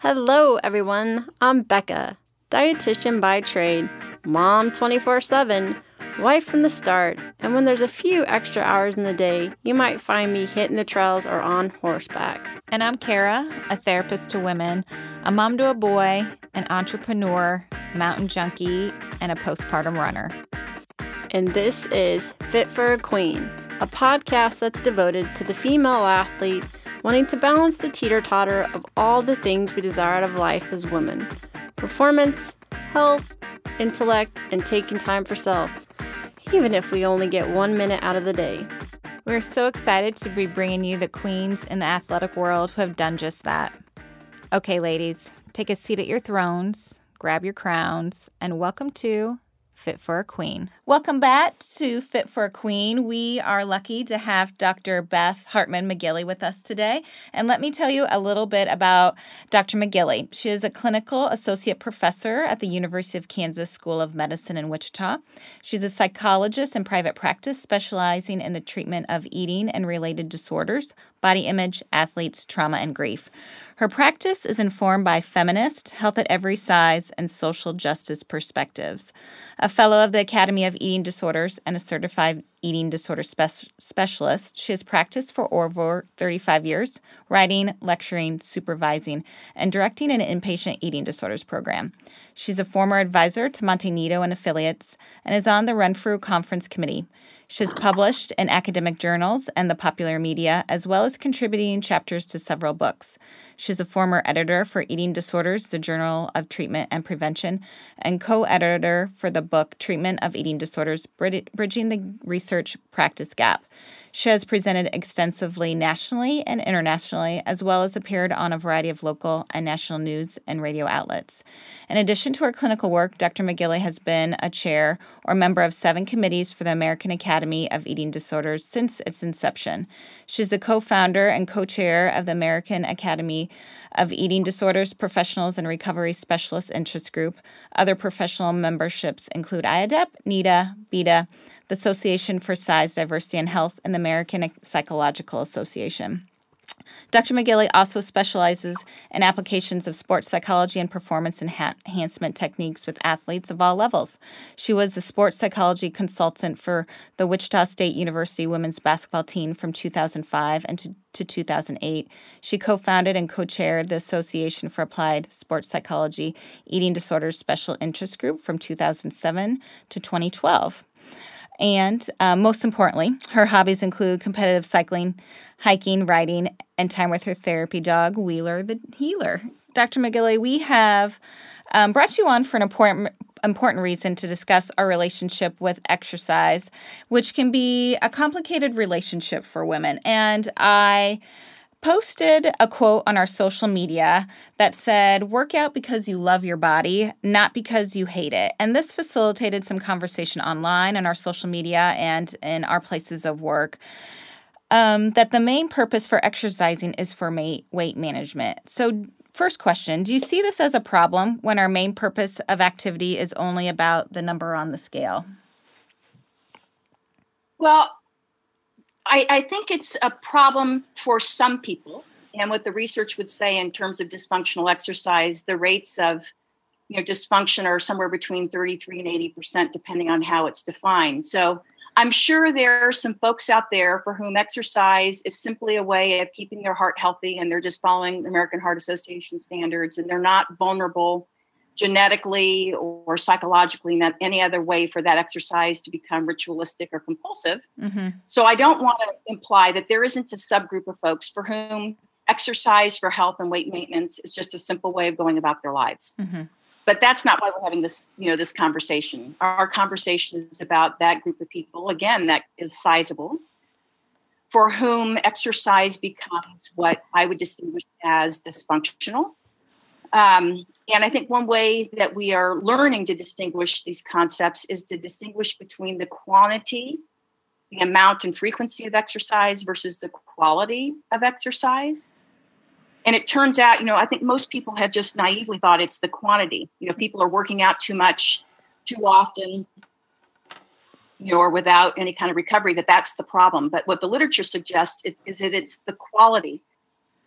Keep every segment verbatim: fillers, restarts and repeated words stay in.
Hello, everyone. I'm Becca, dietitian by trade, mom twenty-four seven, wife from the start, and when there's a few extra hours in the day, you might find me hitting the trails or on horseback. And I'm Kara, a therapist to women, a mom to a boy, an entrepreneur, mountain junkie, and a postpartum runner. And this is Fit for a Queen, a podcast that's devoted to the female athlete wanting to balance the teeter-totter of all the things we desire out of life as women. Performance, health, intellect, and taking time for self, even if we only get one minute out of the day. We're so excited to be bringing you the queens in the athletic world who have done just that. Okay, ladies, take a seat at your thrones, grab your crowns, and welcome to Fit for a Queen. Welcome back to Fit for a Queen. We are lucky to have Doctor Beth Hartman McGilly with us today. And let me tell you a little bit about Doctor McGilly. She is a clinical associate professor at the University of Kansas School of Medicine in Wichita. She's a psychologist in private practice specializing in the treatment of eating and related disorders, body image, athletes, trauma, and grief. Her practice is informed by feminist, health at every size, and social justice perspectives. A fellow of the Academy of Eating Disorders and a certified eating disorder spe- specialist, she has practiced for over thirty-five years, writing, lecturing, supervising, and directing an inpatient eating disorders program. She's a former advisor to Monte Nido and affiliates and is on the Renfrew Conference Committee. She has published in academic journals and the popular media, as well as contributing chapters to several books. She's a former editor for Eating Disorders, the Journal of Treatment and Prevention, and co-editor for the book Treatment of Eating Disorders, Bridging the Research Practice Gap. She has presented extensively nationally and internationally, as well as appeared on a variety of local and national news and radio outlets. In addition to her clinical work, Doctor McGilly has been a chair or member of seven committees for the American Academy of Eating Disorders since its inception. She's the co-founder and co-chair of the American Academy of Eating Disorders Professionals and Recovery Specialist Interest Group. Other professional memberships include I A D E P, NEDA, BEDA, the Association for Size, Diversity, and Health, and the American Psychological Association. Doctor McGilly also specializes in applications of sports psychology and performance enha- enhancement techniques with athletes of all levels. She was the sports psychology consultant for the Wichita State University women's basketball team from two thousand five and to, to two thousand eight. She co-founded and co-chaired the Association for Applied Sports Psychology Eating Disorders Special Interest Group from two thousand seven to twenty twelve. And uh, most importantly, her hobbies include competitive cycling, hiking, riding, and time with her therapy dog, Wheeler the Healer. Doctor McGilly, we have um, brought you on for an important important reason to discuss our relationship with exercise, which can be a complicated relationship for women. And I posted a quote on our social media that said, "Work out because you love your body, not because you hate it." And this facilitated some conversation online on our social media and in our places of work, um, that the main purpose for exercising is for ma- weight management. So first question, do you see this as a problem when our main purpose of activity is only about the number on the scale? Well, I, I think it's a problem for some people. And what the research would say in terms of dysfunctional exercise, the rates of you know, dysfunction are somewhere between thirty-three and eighty percent, depending on how it's defined. So I'm sure there are some folks out there for whom exercise is simply a way of keeping their heart healthy, and they're just following the American Heart Association standards, and they're not vulnerable genetically or psychologically, not any other way for that exercise to become ritualistic or compulsive. Mm-hmm. So I don't want to imply that there isn't a subgroup of folks for whom exercise for health and weight maintenance is just a simple way of going about their lives. Mm-hmm. But that's not why we're having this, you know, this conversation. Our conversation is about that group of people, again, that is sizable, for whom exercise becomes what I would distinguish as dysfunctional. Um, and I think one way that we are learning to distinguish these concepts is to distinguish between the quantity, the amount and frequency of exercise versus the quality of exercise. And it turns out, you know, I think most people have just naively thought it's the quantity. You know, if people are working out too much, too often, you know, or without any kind of recovery, that that's the problem. But what the literature suggests is, is that it's the quality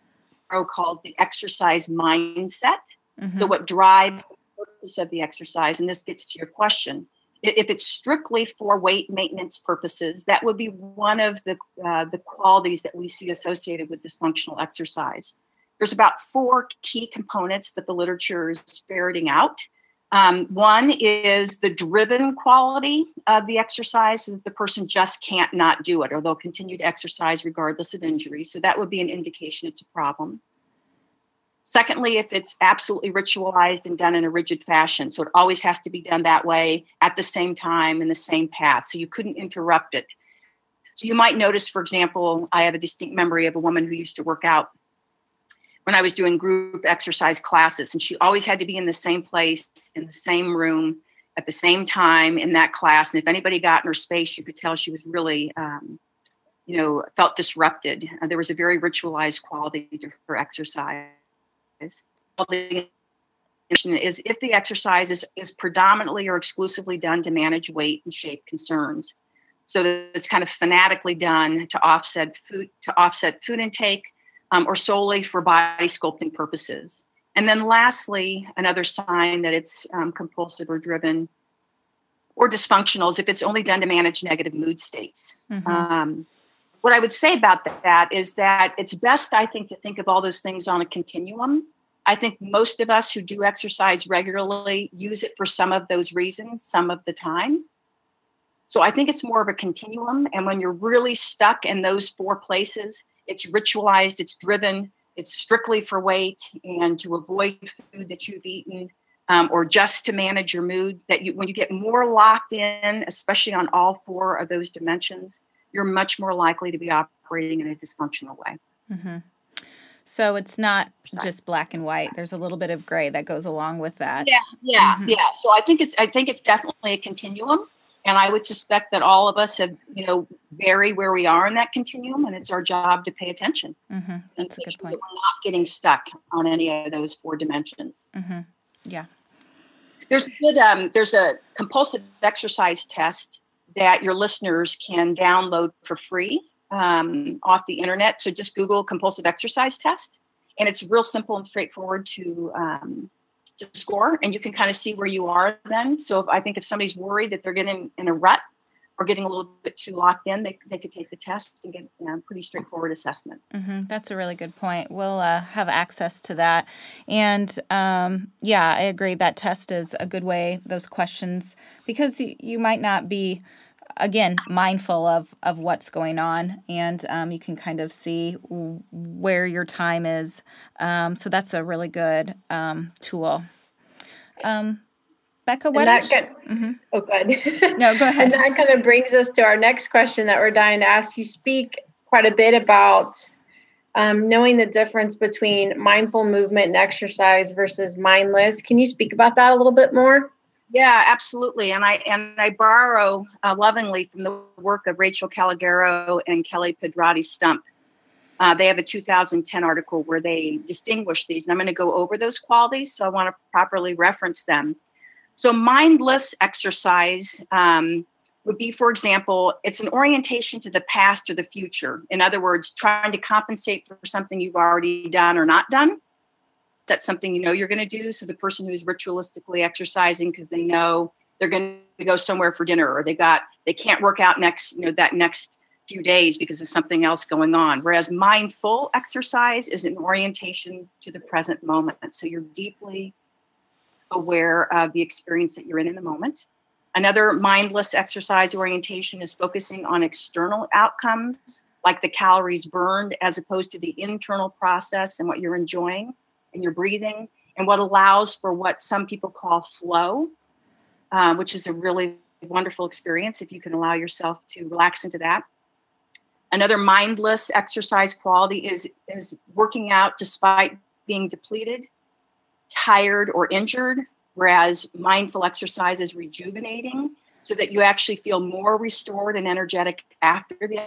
calls the exercise mindset. Mm-hmm. So what drives the purpose of the exercise, and this gets to your question, if it's strictly for weight maintenance purposes, that would be one of the uh, the qualities that we see associated with dysfunctional exercise. There's about four key components that the literature is ferreting out. Um, one is the driven quality of the exercise, so that the person just can't not do it, or they'll continue to exercise regardless of injury. So that would be an indication it's a problem. Secondly, if it's absolutely ritualized and done in a rigid fashion, so it always has to be done that way at the same time in the same path, so you couldn't interrupt it. So you might notice, for example, I have a distinct memory of a woman who used to work out when I was doing group exercise classes, and she always had to be in the same place, in the same room, at the same time in that class. And if anybody got in her space, you could tell she was really, um, you know, felt disrupted. Uh, there was a very ritualized quality to her exercise. Is if the exercise is, is predominantly or exclusively done to manage weight and shape concerns. So that it's kind of fanatically done to offset food to offset food intake, um, or solely for body sculpting purposes. And then lastly, another sign that it's um, compulsive or driven or dysfunctional is if it's only done to manage negative mood states. Mm-hmm. Um, what I would say about that is that it's best, I think, to think of all those things on a continuum. I think most of us who do exercise regularly use it for some of those reasons, some of the time. So I think it's more of a continuum. And when you're really stuck in those four places, it's ritualized, it's driven, it's strictly for weight and to avoid food that you've eaten, um, or just to manage your mood, that you, when you get more locked in, especially on all four of those dimensions, you're much more likely to be operating in a dysfunctional way. Mm-hmm. So it's not just black and white. There's a little bit of gray that goes along with that. Yeah, yeah, mm-hmm. yeah. So I think it's I think it's definitely a continuum, and I would suspect that all of us have, you know, vary where we are in that continuum, and it's our job to pay attention. Mm-hmm. That's and a good sure point. That we're not getting stuck on any of those four dimensions. Mm-hmm. Yeah. There's a good um, there's a compulsive exercise test that your listeners can download for free um, off the internet. So just Google compulsive exercise test, and it's real simple and straightforward to um, to score, and you can kind of see where you are then. So if, I think if somebody's worried that they're getting in a rut or getting a little bit too locked in, they they could take the test and get a you know, pretty straightforward assessment. Mm-hmm. That's a really good point. We'll uh, have access to that. And um, yeah, I agree that test is a good way, those questions, because you, you might not be, again, mindful of, of what's going on, and um, you can kind of see w- where your time is. Um, so that's a really good um, tool. Um, Becca, what? That got, mm-hmm. Oh, good. No, go ahead. And that kind of brings us to our next question that we're dying to ask. You speak quite a bit about um, knowing the difference between mindful movement and exercise versus mindless. Can you speak about that a little bit more? Yeah, absolutely. And I and I borrow uh, lovingly from the work of Rachel Calogero and Kelly Pedrati Stump. Uh, they have a two thousand ten article where they distinguish these, and I'm going to go over those qualities, so I want to properly reference them. So mindless exercise um, would be, for example, it's an orientation to the past or the future. In other words, trying to compensate for something you've already done or not done. That's something you know you're going to do. So the person who's ritualistically exercising because they know they're going to go somewhere for dinner, or they got they can't work out next, you know, that next few days because of something else going on. Whereas mindful exercise is an orientation to the present moment. So you're deeply aware of the experience that you're in in the moment. Another mindless exercise orientation is focusing on external outcomes, like the calories burned, as opposed to the internal process and what you're enjoying and your breathing, and what allows for what some people call flow, uh, which is a really wonderful experience if you can allow yourself to relax into that. Another mindless exercise quality is, is working out despite being depleted, tired, or injured, whereas mindful exercise is rejuvenating so that you actually feel more restored and energetic after the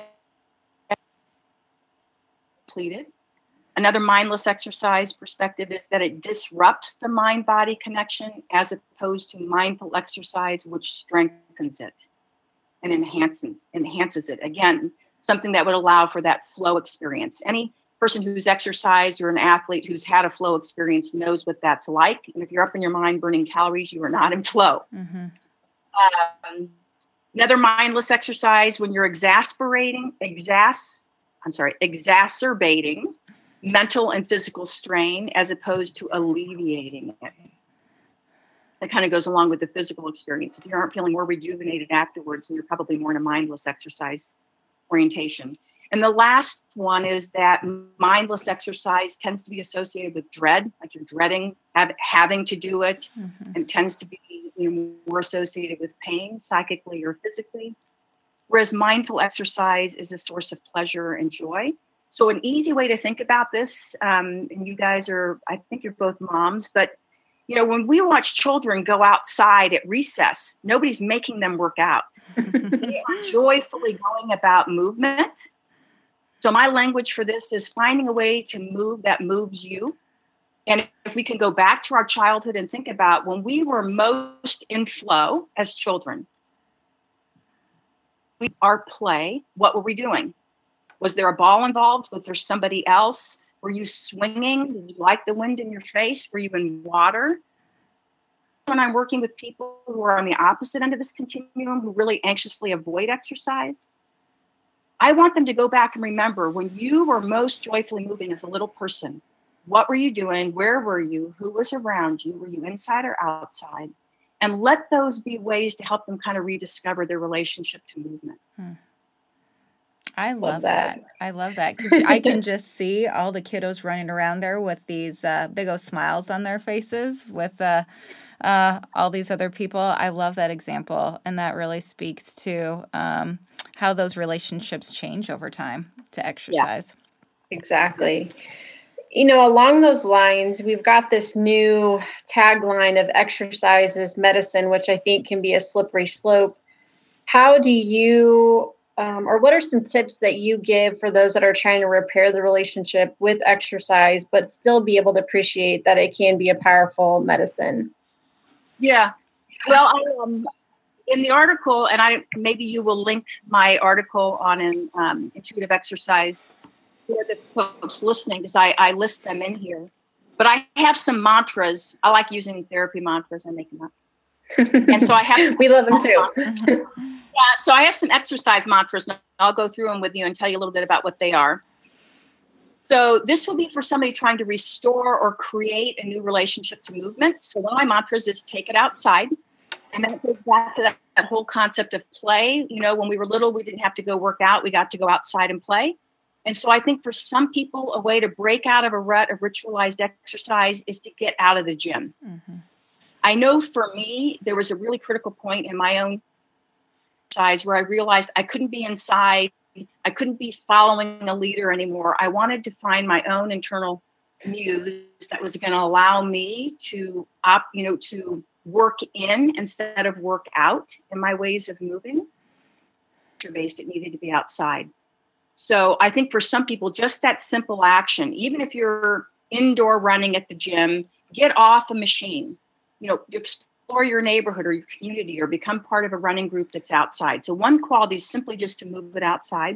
depleted. Another mindless exercise perspective is that it disrupts the mind-body connection as opposed to mindful exercise, which strengthens it and enhances enhances it. Again, something that would allow for that flow experience. Any person who's exercised or an athlete who's had a flow experience knows what that's like. And if you're up in your mind burning calories, you are not in flow. Mm-hmm. Um, another mindless exercise, when you're exasperating, exas, I'm sorry, exacerbating mental and physical strain as opposed to alleviating it. That kind of goes along with the physical experience. If you aren't feeling more rejuvenated afterwards, then you're probably more in a mindless exercise orientation. And the last one is that mindless exercise tends to be associated with dread, like you're dreading have, having to do it, mm-hmm. and tends to be, you know, more associated with pain, psychically or physically. Whereas mindful exercise is a source of pleasure and joy. So an easy way to think about this, um, and you guys are, I think you're both moms, but you know, when we watch children go outside at recess, nobody's making them work out. They are joyfully going about movement. So my language for this is finding a way to move that moves you. And if we can go back to our childhood and think about when we were most in flow as children, we, our play, what were we doing? Was there a ball involved? Was there somebody else? Were you swinging? Did you like the wind in your face? Were you in water? When I'm working with people who are on the opposite end of this continuum, who really anxiously avoid exercise, I want them to go back and remember when you were most joyfully moving as a little person, what were you doing? Where were you? Who was around you? Were you inside or outside? And let those be ways to help them kind of rediscover their relationship to movement. Hmm. I love, love that. that. I love that because I can just see all the kiddos running around there with these uh, big old smiles on their faces with uh, uh, all these other people. I love that example, and that really speaks to um, how those relationships change over time to exercise. Yeah, exactly. You know, along those lines, we've got this new tagline of exercise is medicine, which I think can be a slippery slope. How do you... Um, or what are some tips that you give for those that are trying to repair the relationship with exercise, but still be able to appreciate that it can be a powerful medicine? Yeah. Well, I, um, in the article, and I maybe you will link my article on an um, intuitive exercise for the folks listening, because I, I list them in here. But I have some mantras. I like using therapy mantras. I make them up. And so I have some we love them too. Yeah, so I have some exercise mantras, and I'll go through them with you and tell you a little bit about what they are. So this will be for somebody trying to restore or create a new relationship to movement. So one of my mantras is take it outside. And then it goes back to that, that whole concept of play. You know, when we were little, we didn't have to go work out. We got to go outside and play. And so I think for some people, a way to break out of a rut of ritualized exercise is to get out of the gym. Mm-hmm. I know for me, there was a really critical point in my own exercise where I realized I couldn't be inside. I couldn't be following a leader anymore. I wanted to find my own internal muse that was going to allow me to, op, you know, to work in instead of work out in my ways of moving. Based, it needed to be outside. So I think for some people, just that simple action, even if you're indoor running at the gym, get off a machine. You know, explore your neighborhood or your community or become part of a running group that's outside. So one quality is simply just to move it outside.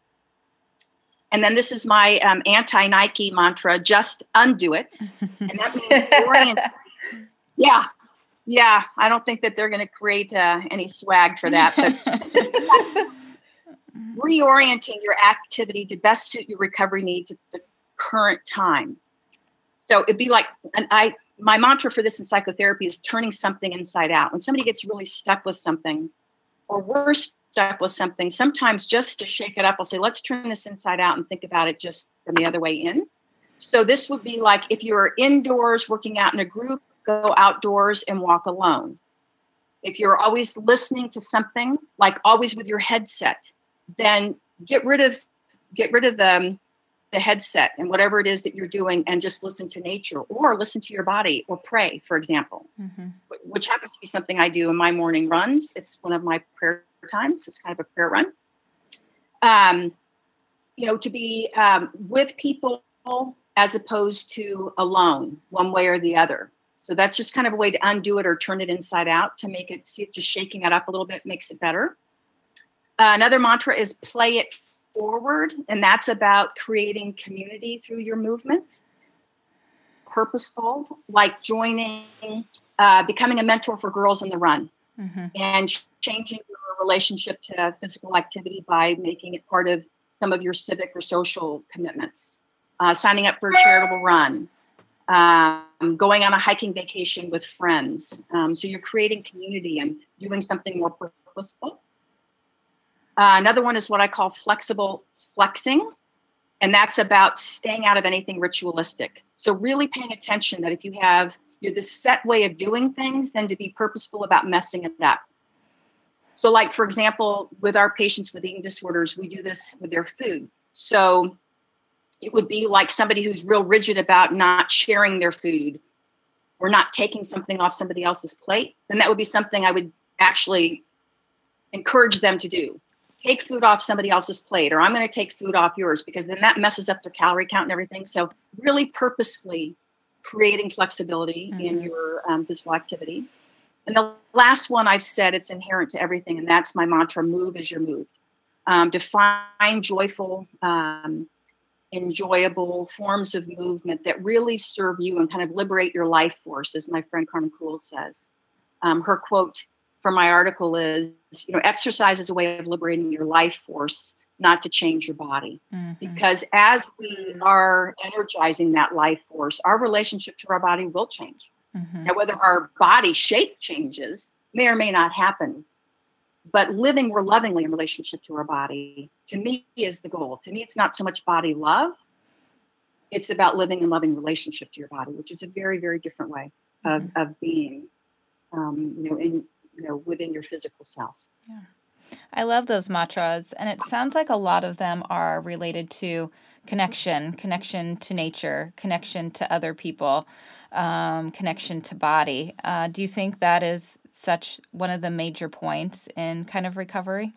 And then this is my um, anti-Nike mantra, just undo it. And that means orient. Yeah. Yeah. I don't think that they're going to create uh, any swag for that. But reorienting your activity to best suit your recovery needs at the current time. So it'd be like, and I, my mantra for this in psychotherapy is turning something inside out. When somebody gets really stuck with something, or we're stuck with something, sometimes just to shake it up, I'll say, let's turn this inside out and think about it just from the other way in. So this would be like, if you're indoors working out in a group, go outdoors and walk alone. If you're always listening to something, like always with your headset, then get rid of, get rid of the, the headset and whatever it is that you're doing and just listen to nature or listen to your body or pray, for example, mm-hmm. which happens to be something I do in my morning runs. It's one of my prayer times. It's kind of a prayer run. Um, you know, to be um, with people as opposed to alone, one way or the other. So that's just kind of a way to undo it or turn it inside out to make it, see it just shaking it up a little bit makes it better. Uh, another mantra is play it forward, and that's about creating community through your movement. Purposeful, like joining, uh, becoming a mentor for girls in the run, mm-hmm. and changing your relationship to physical activity by making it part of some of your civic or social commitments. Uh, signing up for a charitable run, um, going on a hiking vacation with friends. Um, so you're creating community and doing something more purposeful. Uh, another one is what I call flexible flexing. And that's about staying out of anything ritualistic. So really paying attention that if you have you know, this set way of doing things, then to be purposeful about messing it up. So like, for example, with our patients with eating disorders, we do this with their food. So it would be like somebody who's real rigid about not sharing their food or not taking something off somebody else's plate. Then that would be something I would actually encourage them to do. Take food off somebody else's plate, or I'm going to take food off yours, because then that messes up their calorie count and everything. So really purposefully creating flexibility mm-hmm. in your um, physical activity. And the last one I've said, it's inherent to everything, and that's my mantra, move as you're moved. Um, define joyful, um, enjoyable forms of movement that really serve you and kind of liberate your life force, as my friend Carmen Kuhl says. Um, her quote from my article is, you know, exercise is a way of liberating your life force, not to change your body. Mm-hmm. Because as we are energizing that life force, our relationship to our body will change. Mm-hmm. Now, whether our body shape changes may or may not happen, but living more lovingly in relationship to our body, to me, is the goal. To me, it's not so much body love. It's about living in loving relationship to your body, which is a very, very different way of, mm-hmm. of being, um, you know, in, you know, within your physical self. Yeah. I love those mantras, and it sounds like a lot of them are related to connection, connection to nature, connection to other people, um, connection to body. Uh, do you think that is such one of the major points in kind of recovery?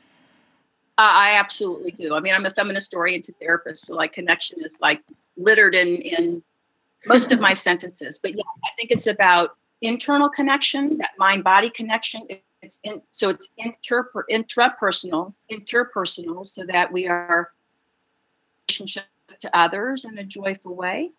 Uh, I absolutely do. I mean, I'm a feminist oriented therapist, so like connection is like littered in, in most of my sentences. But yeah, I think it's about internal connection, that mind-body connection. It's in, so it's inter, intrapersonal, interpersonal, so that we are relationship to others in a joyful way,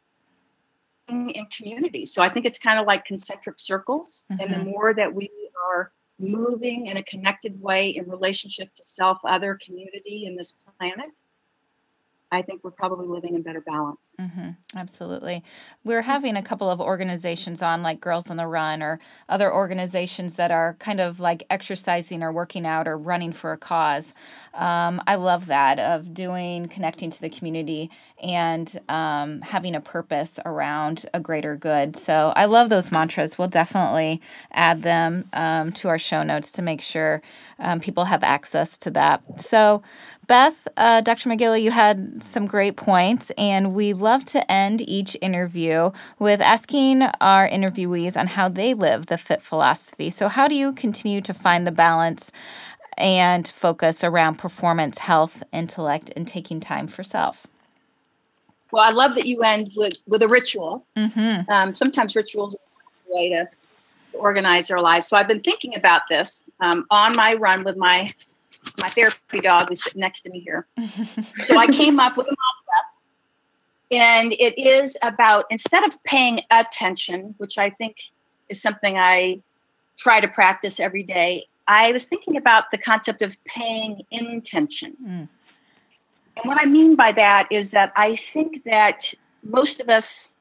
in community. So I think it's kind of like concentric circles. Mm-hmm. And the more that we are moving in a connected way in relationship to self, other, community, in this planet, I think we're probably living in better balance. Mm-hmm. Absolutely. We're having a couple of organizations on, like Girls on the Run, or other organizations that are kind of like exercising or working out or running for a cause. Um, I love that, of doing, connecting to the community and um, having a purpose around a greater good. So I love those mantras. We'll definitely add them um, to our show notes to make sure um, people have access to that. So Beth, uh, Doctor McGilly, you had some great points, and we love to end each interview with asking our interviewees on how they live the FIT philosophy. So how do you continue to find the balance and focus around performance, health, intellect, and taking time for self? Well, I love that you end with, with a ritual. Mm-hmm. Um, sometimes rituals are a way to organize our lives. So I've been thinking about this um, on my run with my my therapy dog, who's sitting next to me here. So I came up with a mantra, and it is about, instead of paying attention, which I think is something I try to practice every day, I was thinking about the concept of paying intention. Mm. And what I mean by that is that I think that most of us,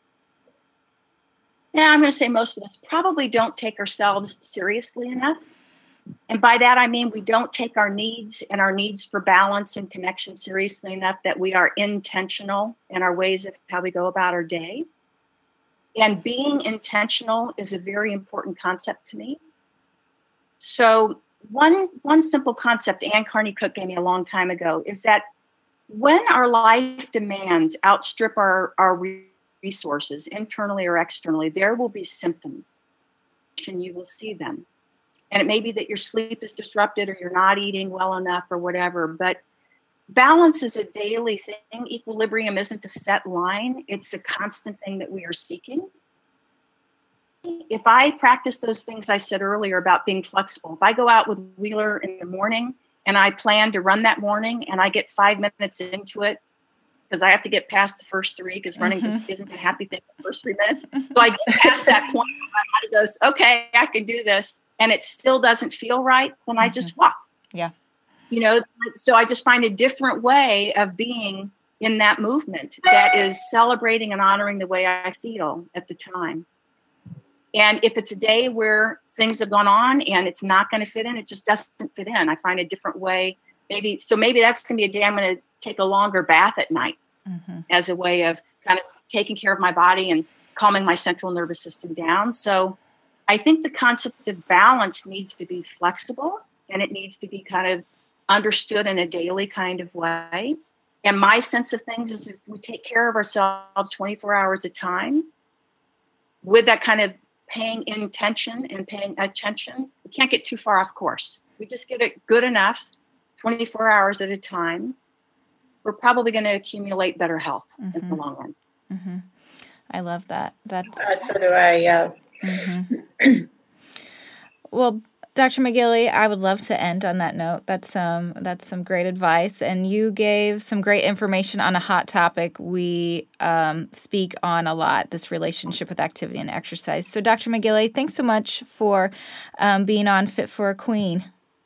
yeah, I'm going to say most of us probably don't take ourselves seriously enough. And by that, I mean we don't take our needs and our needs for balance and connection seriously enough that we are intentional in our ways of how we go about our day. And being intentional is a very important concept to me. So one, one simple concept Anne Carney Cook gave me a long time ago is that when our life demands outstrip our, our resources, internally or externally, there will be symptoms, and you will see them. And it may be that your sleep is disrupted, or you're not eating well enough, or whatever. But balance is a daily thing. Equilibrium isn't a set line. It's a constant thing that we are seeking. If I practice those things I said earlier about being flexible, if I go out with Wheeler in the morning and I plan to run that morning, and I get five minutes into it because I have to get past the first three because running mm-hmm. just isn't a happy thing the first three minutes. So I get past that point where my body goes, okay, I can do this, and it still doesn't feel right, then mm-hmm. I just walk. Yeah. You know, so I just find a different way of being in that movement that is celebrating and honoring the way I feel at the time. And if it's a day where things have gone on and it's not going to fit in, it just doesn't fit in. I find a different way. Maybe so. Maybe that's going to be a day I'm going to take a longer bath at night mm-hmm. as a way of kind of taking care of my body and calming my central nervous system down. So I think the concept of balance needs to be flexible, and it needs to be kind of understood in a daily kind of way. And my sense of things is if we take care of ourselves twenty-four hours at a time with that kind of paying intention and paying attention, we can't get too far off course. If we just get it good enough, twenty-four hours at a time, we're probably going to accumulate better health mm-hmm. in the long run. Mm-hmm. I love that. That's uh, so do I. Yeah. Mm-hmm. Well, Doctor McGilly, I would love to end on that note. That's um, that's some great advice, and you gave some great information on a hot topic we um, speak on a lot, this relationship with activity and exercise. So, Doctor McGilly, thanks so much for um, being on Fit for a Queen.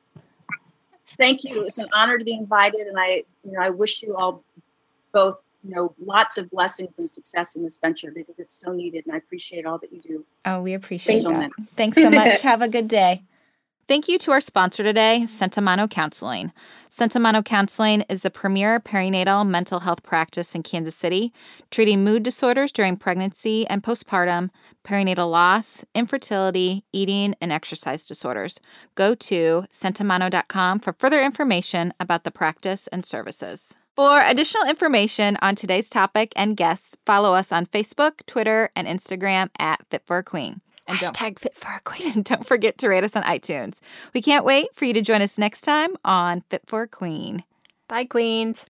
Thank you. It's an honor to be invited, and I, you know, I wish you all both, you know, lots of blessings and success in this venture because it's so needed, and I appreciate all that you do. Oh, we appreciate so that. Many. Thanks so much. Have a good day. Thank you to our sponsor today, Sentimano Counseling. Sentimano Counseling is the premier perinatal mental health practice in Kansas City, treating mood disorders during pregnancy and postpartum, perinatal loss, infertility, eating, and exercise disorders. Go to sentimano dot com for further information about the practice and services. For additional information on today's topic and guests, follow us on Facebook, Twitter, and Instagram at Fit for a Queen. And Hashtag Fit for a Queen. And don't forget to rate us on iTunes. We can't wait for you to join us next time on Fit for a Queen. Bye, Queens.